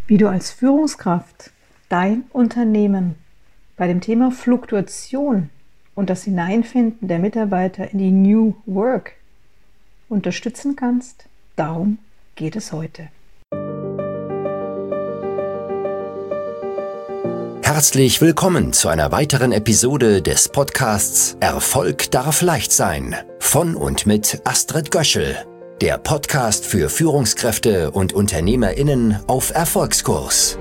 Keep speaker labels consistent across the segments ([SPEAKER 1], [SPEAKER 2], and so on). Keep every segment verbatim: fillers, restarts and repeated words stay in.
[SPEAKER 1] wie du als Führungskraft dein Unternehmen bei dem Thema Fluktuation und das Hineinfinden der Mitarbeiter in die New Work unterstützen kannst. Darum geht es heute.
[SPEAKER 2] Herzlich willkommen zu einer weiteren Episode des Podcasts Erfolg darf leicht sein von und mit Astrid Göschel, der Podcast für Führungskräfte und UnternehmerInnen auf Erfolgskurs.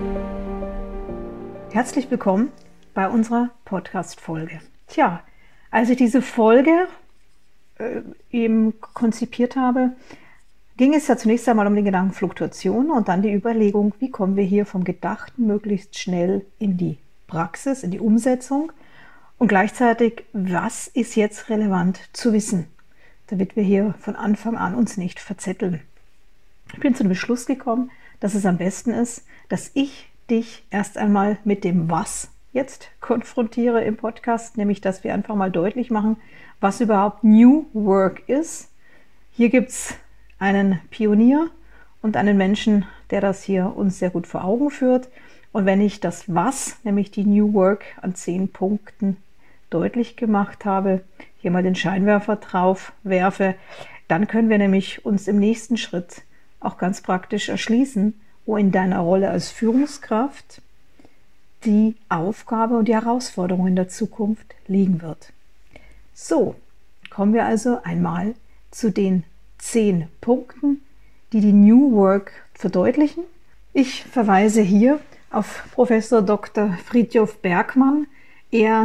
[SPEAKER 1] Herzlich willkommen bei unserer Podcast-Folge. Tja, als ich diese Folge äh, eben konzipiert habe, ging es ja zunächst einmal um den Gedanken Fluktuation und dann die Überlegung, wie kommen wir hier vom Gedachten möglichst schnell in die Praxis, in die Umsetzung und gleichzeitig, was ist jetzt relevant zu wissen, damit wir hier von Anfang an uns nicht verzetteln. Ich bin zu dem Beschluss gekommen, dass es am besten ist, dass ich dich erst einmal mit dem Was jetzt konfrontiere im Podcast, nämlich dass wir einfach mal deutlich machen, was überhaupt New Work ist. Hier gibt es einen Pionier und einen Menschen, der das hier uns sehr gut vor Augen führt. Und wenn ich das Was, nämlich die New Work an zehn Punkten deutlich gemacht habe, hier mal den Scheinwerfer drauf werfe, dann können wir nämlich uns im nächsten Schritt auch ganz praktisch erschließen, wo in deiner Rolle als Führungskraft die Aufgabe und die Herausforderung in der Zukunft liegen wird. So, kommen wir also einmal zu den zehn Punkten, die die New Work verdeutlichen. Ich verweise hier auf Professor Doktor Fridtjof Bergmann. Er,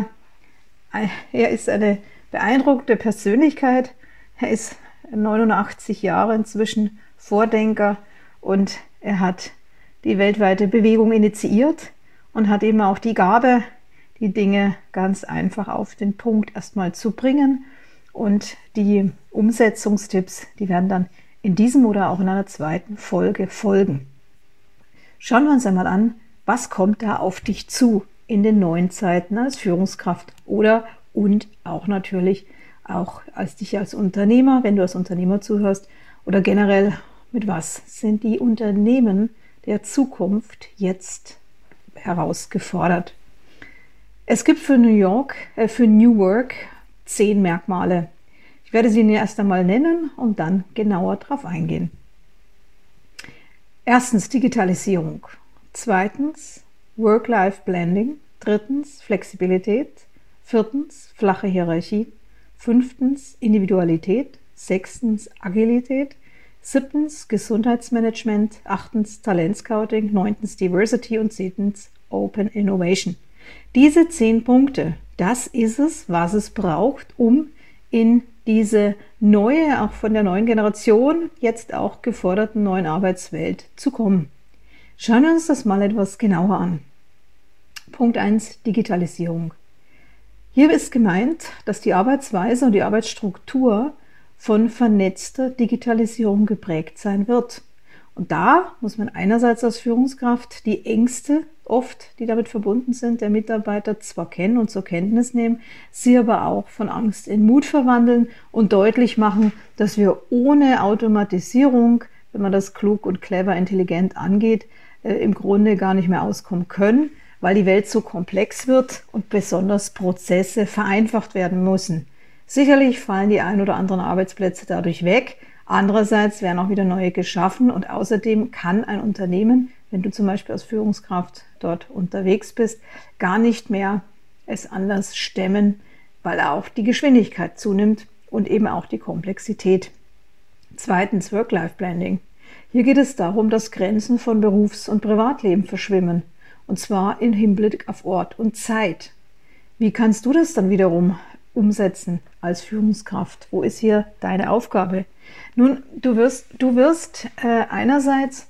[SPEAKER 1] er ist eine beeindruckende Persönlichkeit. Er ist neunundachtzig Jahre inzwischen, Vordenker, und er hat die weltweite Bewegung initiiert und hat eben auch die Gabe, die Dinge ganz einfach auf den Punkt erstmal zu bringen. Und die Umsetzungstipps, die werden dann in diesem oder auch in einer zweiten Folge folgen. Schauen wir uns einmal an, was kommt da auf dich zu in den neuen Zeiten als Führungskraft oder und auch natürlich auch als dich als Unternehmer, wenn du als Unternehmer zuhörst, oder generell, mit was sind die Unternehmen der Zukunft jetzt herausgefordert. Es gibt für New York, äh, für New Work zehn Merkmale. Ich werde sie Ihnen erst einmal nennen und dann genauer drauf eingehen. Erstens Digitalisierung. Zweitens Work-Life-Blending. Drittens Flexibilität. Viertens flache Hierarchie. Fünftens Individualität. Sechstens Agilität. Siebtens Gesundheitsmanagement. Achtens Talentscouting. Neuntens Diversity und zehntens Open Innovation. Diese zehn Punkte, das ist es, was es braucht, um in diese neue, auch von der neuen Generation, jetzt auch geforderten neuen Arbeitswelt zu kommen. Schauen wir uns das mal etwas genauer an. Punkt eins, Digitalisierung. Hier ist gemeint, dass die Arbeitsweise und die Arbeitsstruktur von vernetzter Digitalisierung geprägt sein wird. Und da muss man einerseits als Führungskraft die Ängste oft, die damit verbunden sind, der Mitarbeiter zwar kennen und zur Kenntnis nehmen, sie aber auch von Angst in Mut verwandeln und deutlich machen, dass wir ohne Automatisierung, wenn man das klug und clever, intelligent angeht, äh, im Grunde gar nicht mehr auskommen können, weil die Welt so komplex wird und besonders Prozesse vereinfacht werden müssen. Sicherlich fallen die ein oder anderen Arbeitsplätze dadurch weg. Andererseits werden auch wieder neue geschaffen und außerdem kann ein Unternehmen, wenn du zum Beispiel als Führungskraft dort unterwegs bist, gar nicht mehr es anders stemmen, weil auch die Geschwindigkeit zunimmt und eben auch die Komplexität. Zweitens Work-Life-Blending. Hier geht es darum, dass Grenzen von Berufs- und Privatleben verschwimmen, und zwar im Hinblick auf Ort und Zeit. Wie kannst du das dann wiederum umsetzen als Führungskraft? Wo ist hier deine Aufgabe? Nun, du wirst, du wirst äh, einerseits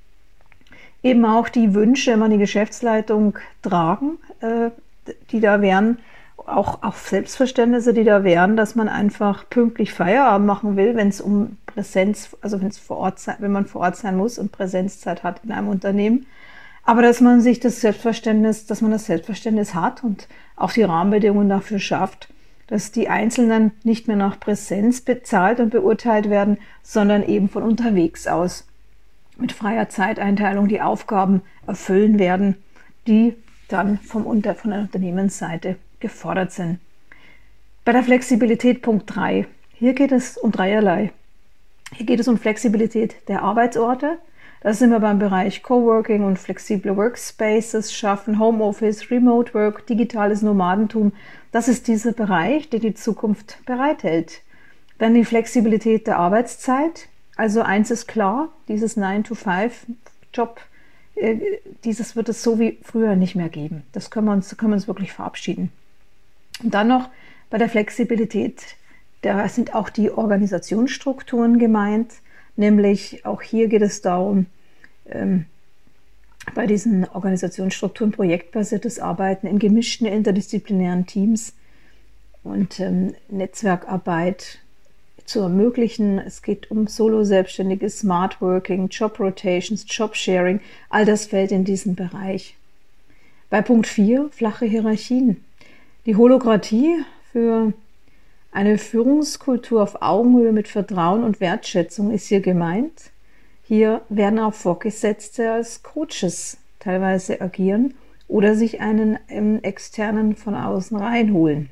[SPEAKER 1] eben auch die Wünsche immer an die Geschäftsleitung tragen, äh, die da wären, auch, auch Selbstverständnisse, die da wären, dass man einfach pünktlich Feierabend machen will, wenn es um Präsenz, also wenn es vor Ort sein, wenn man vor Ort sein muss und Präsenzzeit hat in einem Unternehmen. Aber dass man sich das Selbstverständnis, dass man das Selbstverständnis hat und auch die Rahmenbedingungen dafür schafft, dass die Einzelnen nicht mehr nach Präsenz bezahlt und beurteilt werden, sondern eben von unterwegs aus. mit freier Zeiteinteilung die Aufgaben erfüllen werden, die dann vom Unter von der Unternehmensseite gefordert sind. Bei der Flexibilität Punkt drei. Hier geht es um dreierlei. Hier geht es um Flexibilität der Arbeitsorte. Da sind wir beim Bereich Coworking und flexible Workspaces schaffen, Homeoffice, Remote Work, digitales Nomadentum. Das ist dieser Bereich, der die Zukunft bereithält. Dann die Flexibilität der Arbeitszeit. Also eins ist klar, dieses nine to five Job, äh, dieses wird es so wie früher nicht mehr geben. Das können wir uns, können wir uns wirklich verabschieden. Und dann noch bei der Flexibilität, da sind auch die Organisationsstrukturen gemeint. Nämlich auch hier geht es darum, ähm, bei diesen Organisationsstrukturen projektbasiertes Arbeiten in gemischten interdisziplinären Teams und ähm, Netzwerkarbeit zu ermöglichen. Es geht um Solo-Selbstständige, Smart Working, Job Rotations, Job Sharing. All das fällt in diesen Bereich. Bei Punkt vier, flache Hierarchien. Die Holokratie für eine Führungskultur auf Augenhöhe mit Vertrauen und Wertschätzung ist hier gemeint. Hier werden auch Vorgesetzte als Coaches teilweise agieren oder sich einen ähm, externen von außen reinholen.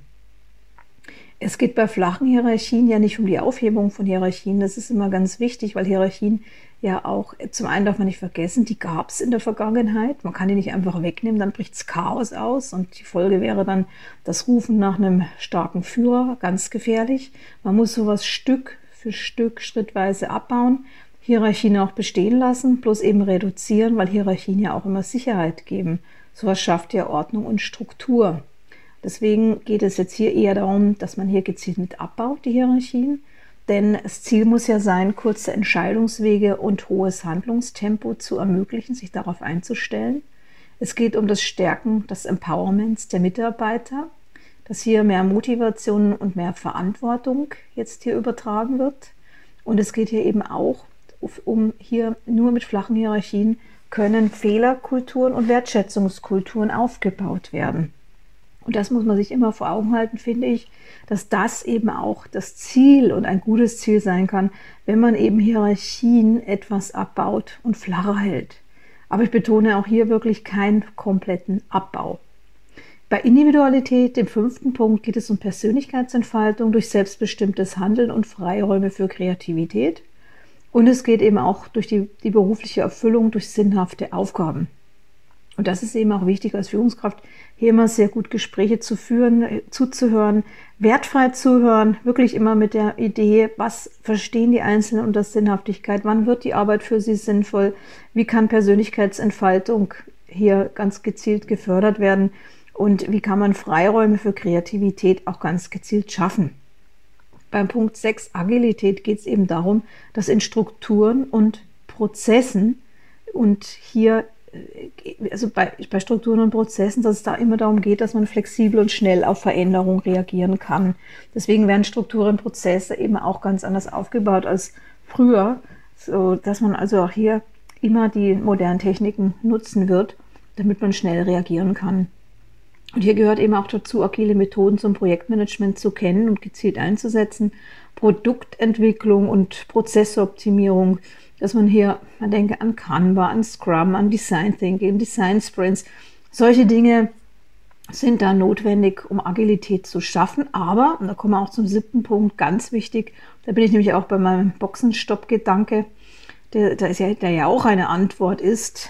[SPEAKER 1] Es geht bei flachen Hierarchien ja nicht um die Aufhebung von Hierarchien. Das ist immer ganz wichtig, weil Hierarchien ja auch, zum einen darf man nicht vergessen, die gab es in der Vergangenheit. Man kann die nicht einfach wegnehmen, dann bricht's Chaos aus und die Folge wäre dann das Rufen nach einem starken Führer, ganz gefährlich. Man muss sowas Stück für Stück schrittweise abbauen, Hierarchien auch bestehen lassen, bloß eben reduzieren, weil Hierarchien ja auch immer Sicherheit geben. Sowas schafft ja Ordnung und Struktur. Deswegen geht es jetzt hier eher darum, dass man hier gezielt mit abbaut, die Hierarchien. Denn das Ziel muss ja sein, kurze Entscheidungswege und hohes Handlungstempo zu ermöglichen, sich darauf einzustellen. Es geht um das Stärken des Empowerments der Mitarbeiter, dass hier mehr Motivation und mehr Verantwortung jetzt hier übertragen wird. Und es geht hier eben auch um hier nur mit flachen Hierarchien können Fehlerkulturen und Wertschätzungskulturen aufgebaut werden. Und das muss man sich immer vor Augen halten, finde ich, dass das eben auch das Ziel und ein gutes Ziel sein kann, wenn man eben Hierarchien etwas abbaut und flacher hält. Aber ich betone auch hier wirklich keinen kompletten Abbau. Bei Individualität, dem fünften Punkt, geht es um Persönlichkeitsentfaltung durch selbstbestimmtes Handeln und Freiräume für Kreativität. Und es geht eben auch durch die, die berufliche Erfüllung durch sinnhafte Aufgaben. Und das ist eben auch wichtig als Führungskraft, hier immer sehr gut Gespräche zu führen, zuzuhören, wertfrei zuhören, wirklich immer mit der Idee, was verstehen die Einzelnen unter Sinnhaftigkeit, wann wird die Arbeit für sie sinnvoll, wie kann Persönlichkeitsentfaltung hier ganz gezielt gefördert werden und wie kann man Freiräume für Kreativität auch ganz gezielt schaffen. Beim Punkt sechs, Agilität, geht es eben darum, dass in Strukturen und Prozessen und hier also bei, bei Strukturen und Prozessen, dass es da immer darum geht, dass man flexibel und schnell auf Veränderungen reagieren kann. Deswegen werden Strukturen und Prozesse eben auch ganz anders aufgebaut als früher, so dass man also auch hier immer die modernen Techniken nutzen wird, damit man schnell reagieren kann. Und hier gehört eben auch dazu, agile Methoden zum Projektmanagement zu kennen und gezielt einzusetzen, Produktentwicklung und Prozessoptimierung, dass man hier, man denke an Canva, an Scrum, an Design Thinking, Design Sprints. Solche Dinge sind da notwendig, um Agilität zu schaffen. Aber, und da kommen wir auch zum siebten Punkt, ganz wichtig, da bin ich nämlich auch bei meinem Boxenstopp-Gedanke, der, der, ist ja, der ja auch eine Antwort ist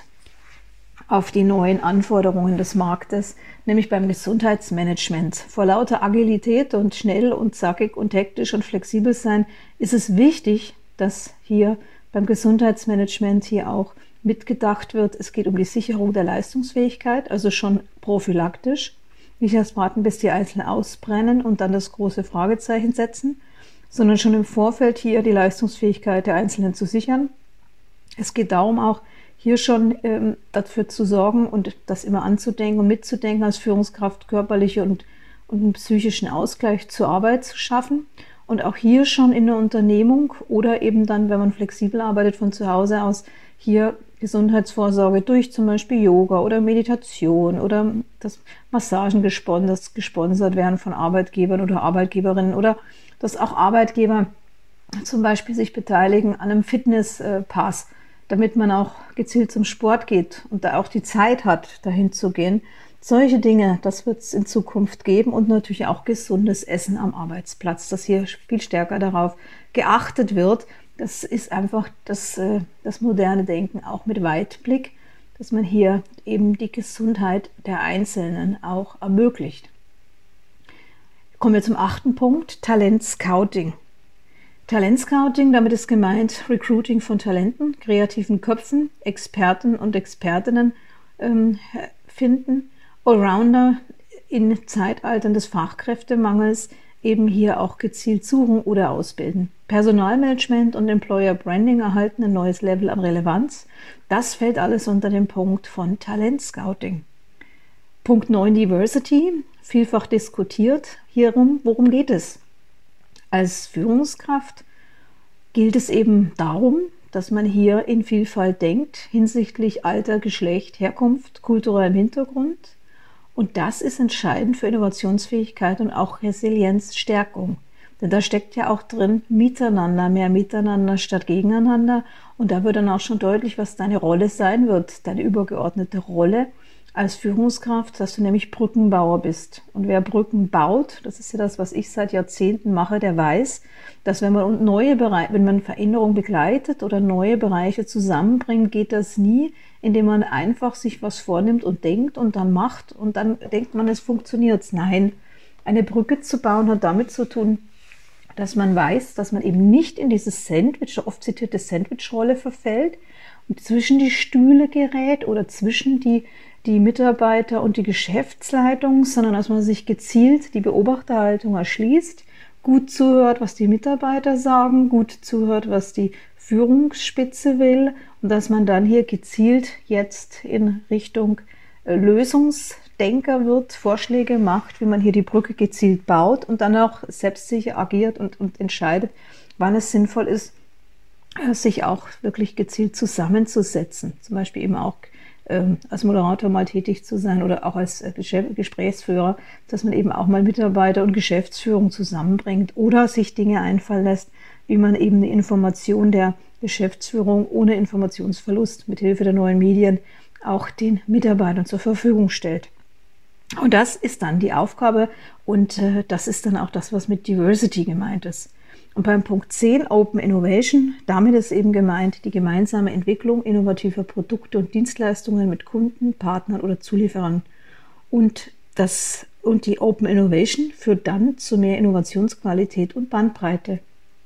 [SPEAKER 1] auf die neuen Anforderungen des Marktes, nämlich beim Gesundheitsmanagement. Vor lauter Agilität und schnell und zackig und hektisch und flexibel sein, ist es wichtig, dass hier beim Gesundheitsmanagement hier auch mitgedacht wird. Es geht um die Sicherung der Leistungsfähigkeit, also schon prophylaktisch. Nicht erst warten, bis die Einzelnen ausbrennen und dann das große Fragezeichen setzen, sondern schon im Vorfeld hier die Leistungsfähigkeit der Einzelnen zu sichern. Es geht darum auch, hier schon ähm, dafür zu sorgen und das immer anzudenken und mitzudenken, als Führungskraft körperliche und, und einen psychischen Ausgleich zur Arbeit zu schaffen. Und auch hier schon in der Unternehmung oder eben dann, wenn man flexibel arbeitet von zu Hause aus, hier Gesundheitsvorsorge durch zum Beispiel Yoga oder Meditation oder dass Massagen gesponsert, gesponsert werden von Arbeitgebern oder Arbeitgeberinnen oder dass auch Arbeitgeber zum Beispiel sich beteiligen an einem Fitnesspass damit man auch gezielt zum Sport geht und da auch die Zeit hat, dahin zu gehen. Solche Dinge, das wird es in Zukunft geben und natürlich auch gesundes Essen am Arbeitsplatz, dass hier viel stärker darauf geachtet wird. Das ist einfach das, das moderne Denken, auch mit Weitblick, dass man hier eben die Gesundheit der Einzelnen auch ermöglicht. Kommen wir zum achten Punkt, Talentscouting. Talentscouting, damit ist gemeint Recruiting von Talenten, kreativen Köpfen, Experten und Expertinnen ähm, finden, Allrounder in Zeitaltern des Fachkräftemangels eben hier auch gezielt suchen oder ausbilden. Personalmanagement und Employer Branding erhalten ein neues Level an Relevanz. Das fällt alles unter den Punkt von Talentscouting. Punkt neun, Diversity, vielfach diskutiert. Hierum, worum geht es? Als Führungskraft gilt es eben darum, dass man hier in Vielfalt denkt hinsichtlich Alter, Geschlecht, Herkunft, kulturellem Hintergrund. Und das ist entscheidend für Innovationsfähigkeit und auch Resilienzstärkung. Denn da steckt ja auch drin Miteinander, mehr Miteinander statt Gegeneinander. Und da wird dann auch schon deutlich, was deine Rolle sein wird, deine übergeordnete Rolle als Führungskraft, dass du nämlich Brückenbauer bist. Und wer Brücken baut, das ist ja das, was ich seit Jahrzehnten mache, der weiß, dass wenn man neue Bereiche, wenn man Veränderung begleitet oder neue Bereiche zusammenbringt, geht das nie, indem man einfach sich was vornimmt und denkt und dann macht und dann denkt man, es funktioniert. Nein, eine Brücke zu bauen hat damit zu tun, dass man weiß, dass man eben nicht in dieses Sandwich, oft zitierte Sandwich-Rolle verfällt und zwischen die Stühle gerät oder zwischen die die Mitarbeiter und die Geschäftsleitung, sondern dass man sich gezielt die Beobachterhaltung erschließt, gut zuhört, was die Mitarbeiter sagen, gut zuhört, was die Führungsspitze will und dass man dann hier gezielt jetzt in Richtung Lösungsdenker wird, Vorschläge macht, wie man hier die Brücke gezielt baut und dann auch selbstsicher agiert und, und entscheidet, wann es sinnvoll ist, sich auch wirklich gezielt zusammenzusetzen, zum Beispiel eben auch als Moderator mal tätig zu sein oder auch als Gesprächsführer, dass man eben auch mal Mitarbeiter und Geschäftsführung zusammenbringt oder sich Dinge einfallen lässt, wie man eben eine Information der Geschäftsführung ohne Informationsverlust mit Hilfe der neuen Medien auch den Mitarbeitern zur Verfügung stellt. Und das ist dann die Aufgabe und äh, das ist dann auch das, was mit Diversity gemeint ist. Und beim Punkt zehn, Open Innovation, damit ist eben gemeint die gemeinsame Entwicklung innovativer Produkte und Dienstleistungen mit Kunden, Partnern oder Zulieferern. Und, das, und die Open Innovation führt dann zu mehr Innovationsqualität und Bandbreite.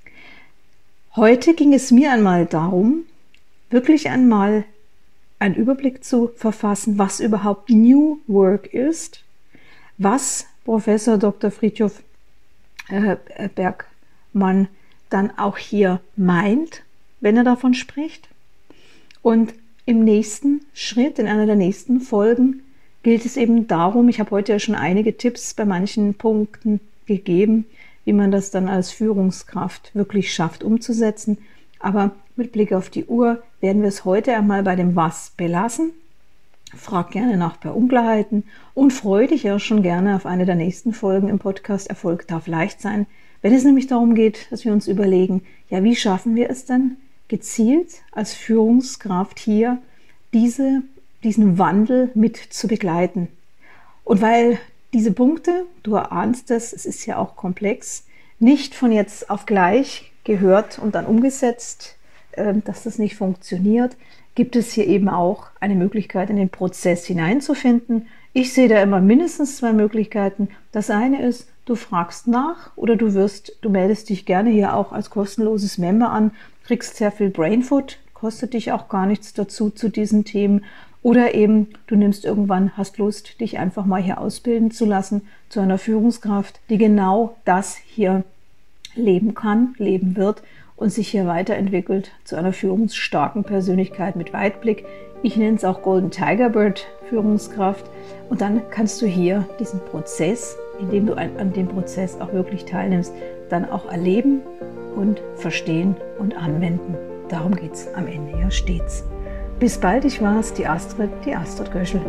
[SPEAKER 1] Heute ging es mir einmal darum, wirklich einmal einen Überblick zu verfassen, was überhaupt New Work ist, was Professor Doktor Fridtjof äh, Berg man dann auch hier meint, wenn er davon spricht. Und im nächsten Schritt, in einer der nächsten Folgen, gilt es eben darum, ich habe heute ja schon einige Tipps bei manchen Punkten gegeben, wie man das dann als Führungskraft wirklich schafft umzusetzen. Aber mit Blick auf die Uhr werden wir es heute einmal bei dem Was belassen. Frag gerne nach bei Unklarheiten und freue dich auch schon gerne auf eine der nächsten Folgen im Podcast Erfolg darf leicht sein. Wenn es nämlich darum geht, dass wir uns überlegen, ja, wie schaffen wir es denn, gezielt als Führungskraft hier diese, diesen Wandel mit zu begleiten. Und weil diese Punkte, du erahnst es, es ist ja auch komplex, nicht von jetzt auf gleich gehört und dann umgesetzt, äh, dass das nicht funktioniert, gibt es hier eben auch eine Möglichkeit, in den Prozess hineinzufinden. Ich sehe da immer mindestens zwei Möglichkeiten. Das eine ist, du fragst nach oder du wirst, du meldest dich gerne hier auch als kostenloses Member an, kriegst sehr viel Brainfood, kostet dich auch gar nichts dazu zu diesen Themen. Oder eben, du nimmst irgendwann, hast Lust, dich einfach mal hier ausbilden zu lassen zu einer Führungskraft, die genau das hier leben kann, leben wird und sich hier weiterentwickelt zu einer führungsstarken Persönlichkeit mit Weitblick. Ich nenne es auch Golden Tiger Bird Führungskraft. Und dann kannst du hier diesen Prozess, indem du an dem Prozess auch wirklich teilnimmst, dann auch erleben und verstehen und anwenden. Darum geht es am Ende ja stets. Bis bald, ich war's, die Astrid, die Astrid Göschel.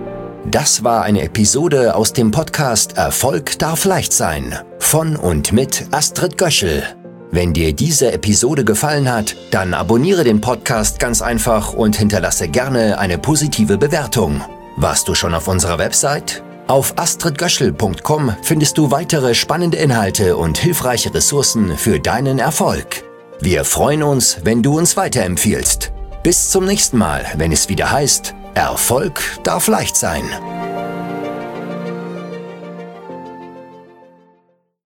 [SPEAKER 2] Das war eine Episode aus dem Podcast Erfolg darf leicht sein von und mit Astrid Göschel. Wenn dir diese Episode gefallen hat, dann abonniere den Podcast ganz einfach und hinterlasse gerne eine positive Bewertung. Warst du schon auf unserer Website? Auf astrid göschel punkt com findest du weitere spannende Inhalte und hilfreiche Ressourcen für deinen Erfolg. Wir freuen uns, wenn du uns weiterempfiehlst. Bis zum nächsten Mal, wenn es wieder heißt, Erfolg darf leicht sein.